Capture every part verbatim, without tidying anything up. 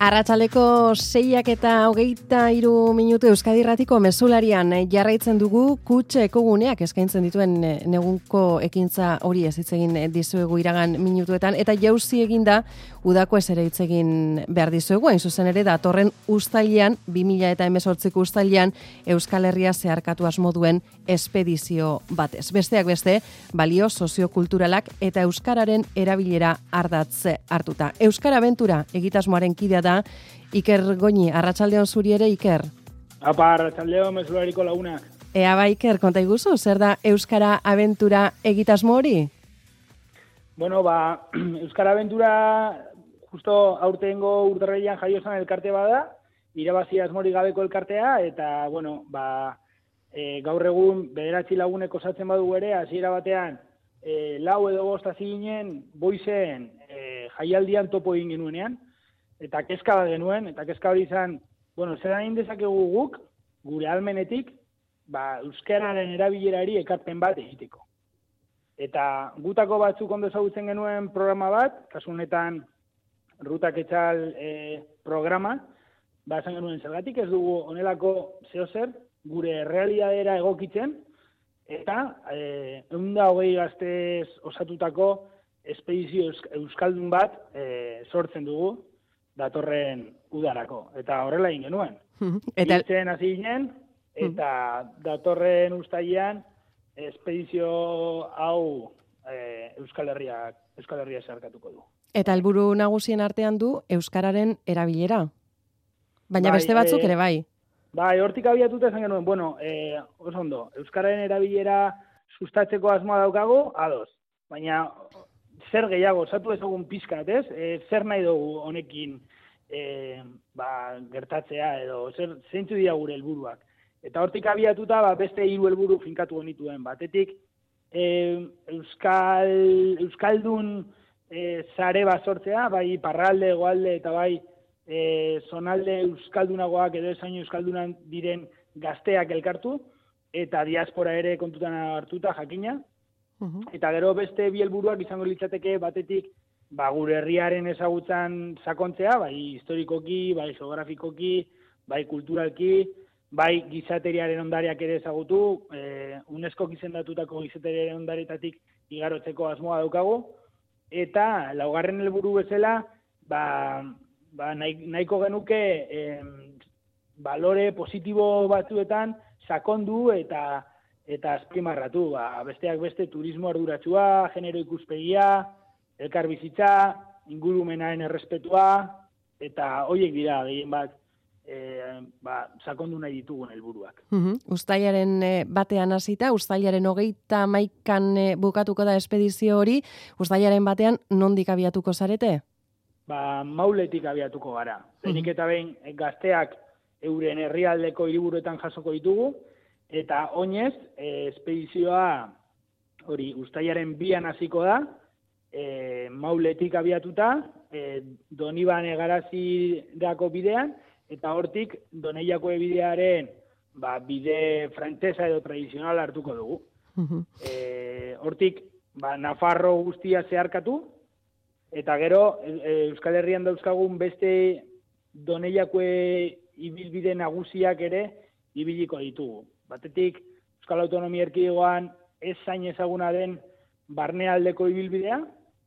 Arratsaleko seiak eta hogeita hiru minutu Euskadi Irratiko mezularian jarraitzen dugu kutxe ekoguneak eskaintzen dituen negunko ekintza hori ez hitz egin dizuegu iragan minutuetan eta jauzi eginda udako ez ere hitz egin behar dizuegu, hain zuzen ere datorren uztailean bi mila hemezortziko uztailean Euskal Herria zeharkatu asmo duen espedizio batez. Besteak beste, balio soziokulturalak eta euskararen erabilera ardatz hartuta. Euskara Abentura egitasmoaren kidea da Iker Goñi, arratsaldeon zuri ere, Iker. Apa, arratsaldeon mezulariko lagunak. Ea ba, Iker, konta iguzu, zer da Euskara Abentura egitasmo hori? Bueno, ba, Euskara Abentura justo aurtengo urtarrilean jaio zen elkarte bada, irabazi asmori gabeko elkartea, eta, bueno, ba, e, gaur egun bederatzi lagunek osatzen badugu ere, hasiera batean, e, lau edo bost hasi ginen, boizen e, jaialdian topo egin genuenean, eta kezka bat genuen, eta kezka hori izan, bueno, zer egin dezakegu guk, gure almenetik, ba, euskararen erabilerari ekarpen bat egiteko. Eta gutako batzuk ondo ezagutzen genuen programa bat, kasu honetan Rutak Etxal e, programa, ba, esan genuen zergatik ez dugu honelako zeozer, gure realiadera egokitzen, eta e, eunda hogei gaztez osatutako espedizio euskaldun bat e, sortzen dugu, datorren udarako. Eta horrela egin genuen. Eta Itzen hasi ginen, eta datorren uztailean espedizio hau e, Euskal Herriak, Euskal Herria zeharkatuko du. Eta helburu nagusien artean du euskararen erabilera. Baina bai, beste batzuk e, ere bai. Bai, hortik abiatuta esan genuen, bueno, e, oso ondo, euskararen erabilera sustatzeko asmoa daukagu, ados. Baina zer gehiago, osatu ezagun pizkat, ez? E, zer nahi dugu honekin e, ba, gertatzea edo zer zeintzu dira gure helburuak. Eta hortik abiatuta ba, beste hiru helburu finkatu genituen. Batetik e, Euskal, Euskaldun e, zare bat sortzea, bai parralde, hegoalde eta bai e, zonalde Euskaldunagoak edo esaino Euskaldunan diren gazteak elkartu, eta diaspora ere kontutan hartuta jakina. Eta gero beste bi helburuak izango litzateke batetik ba, gure herriaren ezagutzan sakontzea, bai historikoki, bai geografikoki, bai kulturalki, bai gizateriaren ondariak ere ezagutu, e, UNESCO izendatutako gizateriaren ondaretatik igarotzeko asmoa daukagu, eta laugarren helburu bezala ba, ba, nahi, nahiko genuke e, balore positibo batzuetan sakondu eta eta azpimarratu, ba, besteak beste turismo arduratsua, genero ikuspegia, elkarbizitza, ingurumenaren errespetua, eta horiek dira gehien bat e, ba, sakondu nahi ditugun helburuak. Uh-huh. Uztailaren batean hasita, uztailaren hogeita hamaikan bukatuko da espedizio hori, uztailaren batean nondik abiatuko zarete? Ba, Mauletik abiatuko gara. Lehenik uh-huh. eta behin gazteak euren herrialdeko hiriburuetan jasoko ditugu, eta oinez, e, espedizioa hori uztailaren bian hasiko da, e, Mauletik abiatuta, e, Donibane Garazirako bidean, eta hortik Doneiako bidearen ba, bide frantsesa edo tradizional hartuko dugu. Uh-huh. E, hortik ba, Nafarro guztia zeharkatu, eta gero e, Euskal Herrian dauzkagun beste Doneiako ibilbide nagusiak ere ibiliko ditugu. Batetik, Euskal Autonomia Erkidegoan ez zain ezaguna den barnealdeko ibilbidea,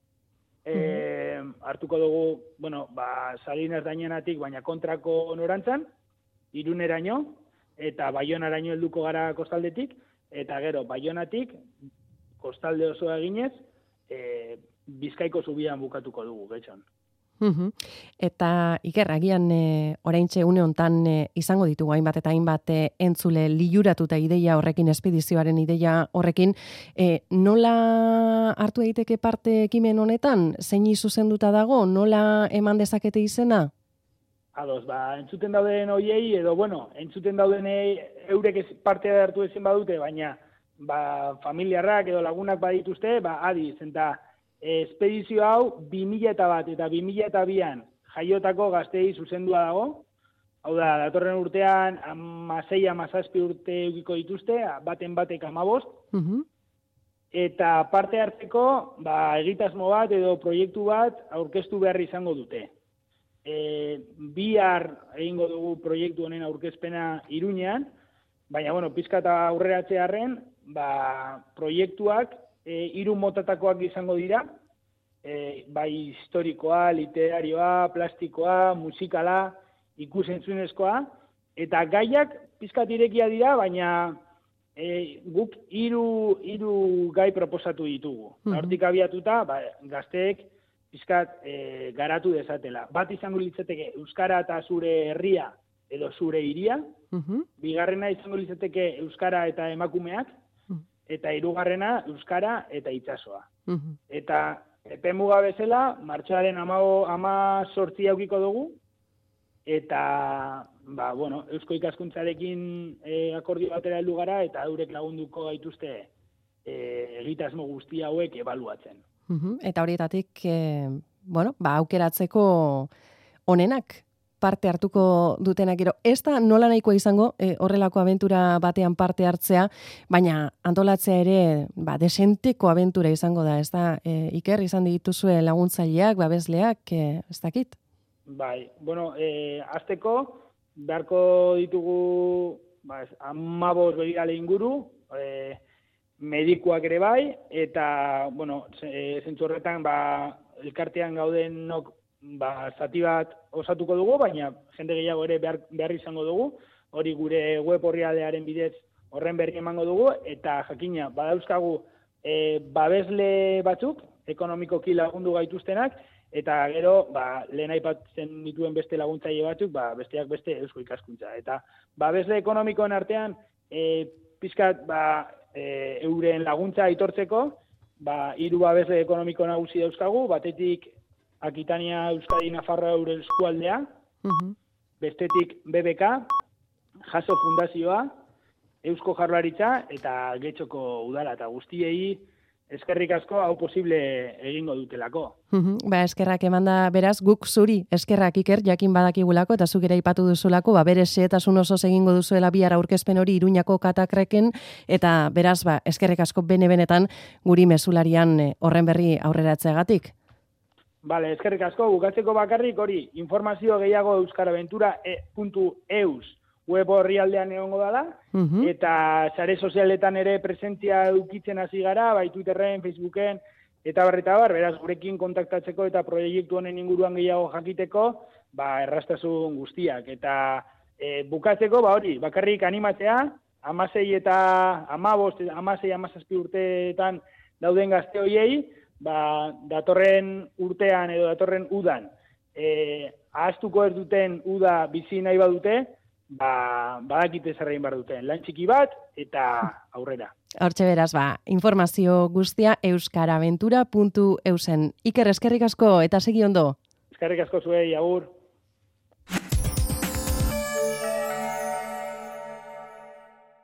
e, mm-hmm. hartuko dugu, bueno, ba, Salinas Dañenatik, baina kontrako norantzan, Iruneraino, eta Baionaraino helduko gara kostaldetik, eta gero, Baionatik, kostalde osoa eginez, e, Bizkaiko zubian bukatuko dugu, getxon. Uhum. Eta Iker, agian e, oraintxe une hontan e, izango ditugu hainbat eta hainbat e, entzule liuratuta ideia horrekin, espedizioaren ideia horrekin, e, nola hartu daiteke parte ekimen honetan? Zeini zuzenduta dago? Nola eman dezakete izena? Ados, ba, entzuten dauden hoiei, edo, bueno, entzuten dauden eurek ez parte hartu ezin badute, baina ba, familiarrak edo lagunak badituzte, ba, adiz, eta espedizio hau bi mila bat eta bi mila bian jaiotako gaztei zuzendua dago. Hau da, datorren urtean amasei amazazpi urte eukiko dituzte, baten batek amabost. Uh-huh. Eta parte hartzeko ba, egitasmo bat edo proiektu bat aurkeztu behar izango dute. e, bihar egingo dugu proiektu honen aurkezpena Iruñean, baina, bueno, pizka eta aurreratzearren, ba, proiektuak e, hiru motatakoak izango dira, e, bai historikoa, literarioa, plastikoa, musikala, ikusentzunezkoa, eta gaiak pizkat irekia dira, baina e, guk hiru hiru gai proposatu ditugu. Mm-hmm. Hortik abiatuta, ba, gazteek pizkat e, garatu dezatela. Bat izango litzateke euskara eta zure herria edo zure hiria, mm-hmm. bigarrena izango litzateke euskara eta emakumeak, mm-hmm. eta hirugarrena euskara eta itsasoa. Mm-hmm. Eta epemuga bezala, martxoaren hemezortzi aukiko dugu, eta ba, bueno, Eusko Ikaskuntzarekin e, akordio batera heldu gara, eta eurek lagunduko gaituzte e, egitasmo guzti hauek ebaluatzen. Uhum, eta horietatik, e, bueno, ba, aukeratzeko onenak parte hartuko dutenak gero. Ez da nola nahikoa izango e, horrelako abentura batean parte hartzea, baina antolatzea ere ba, desenteko abentura izango da, ez da, e, Iker, izan dituzue laguntzaileak, babesleak, e, ez dakit? Bai, bueno, e, azteko, beharko ditugu ba, hamabost begirale inguru, e, medikuak ere bai, eta, bueno, zentzu horretan, ba, elkartean gaudenok, ba, zati bat osatuko dugu, baina jende gehiago ere behar, behar izango dugu, hori gure web orrialdearen bidez horren berri emango dugu, eta jakina, badauzkagu e, babesle batzuk, ekonomikoki lagundu gaituztenak, eta gero, ba, lehen aipatzen dituen beste laguntzaile batzuk, ba, besteak beste Eusko Ikaskuntza. Eta babesle ekonomikoen artean, e, pizkat, ba, e, euren laguntza aitortzeko, ba, hiru babesle ekonomiko nagusi dauzkagu, batetik Akitania Euskadi Nafarroa euren eskualdea, uh-huh. bestetik B B K, Jaso Fundazioa, Eusko Jaurlaritza eta Getxoko udala, eta guztiei eskerrik asko hau posible egingo dutelako. Uhum, ba, eskerrak emanda beraz, guk zuri eskerrak Iker, jakin badakigulako, eta zuk ere aipatu duzulako, ba, bere xehetasun osoz egingo duzuela bihar aurkezpen hori Iruñako katakreken, eta beraz, ba, eskerrik asko bene-benetan guri mezularian horren berri aurreratzeagatik. Bale, eskerrik asko, bukatzeko bakarrik hori, informazio gehiago euskaraventura puntu eus web orrialdean egongo dela, uh-huh. eta sare sozialetan ere presentzia edukitzen hasi gara, bai Twitterren, Facebooken, eta barreta bar, beraz gurekin kontaktatzeko eta proiektu honen inguruan gehiago jakiteko, ba, errastasun guztiak. Eta e, bukatzeko, ba hori, bakarrik animatzea, amasei eta amabost, amasei, amazazpi urteetan dauden gazte hoiei, ba, datorren urtean edo datorren udan, e, ahaztuko ez duten uda bizi nahi badute, ba, badakite zerrein bar duten. Lan txiki bat eta aurrera. Hortxe beraz, ba, informazio guztia euskaraventura puntu eusen. Iker, eskerrik asko eta segi ondo. Eskerrik asko zuei, agur.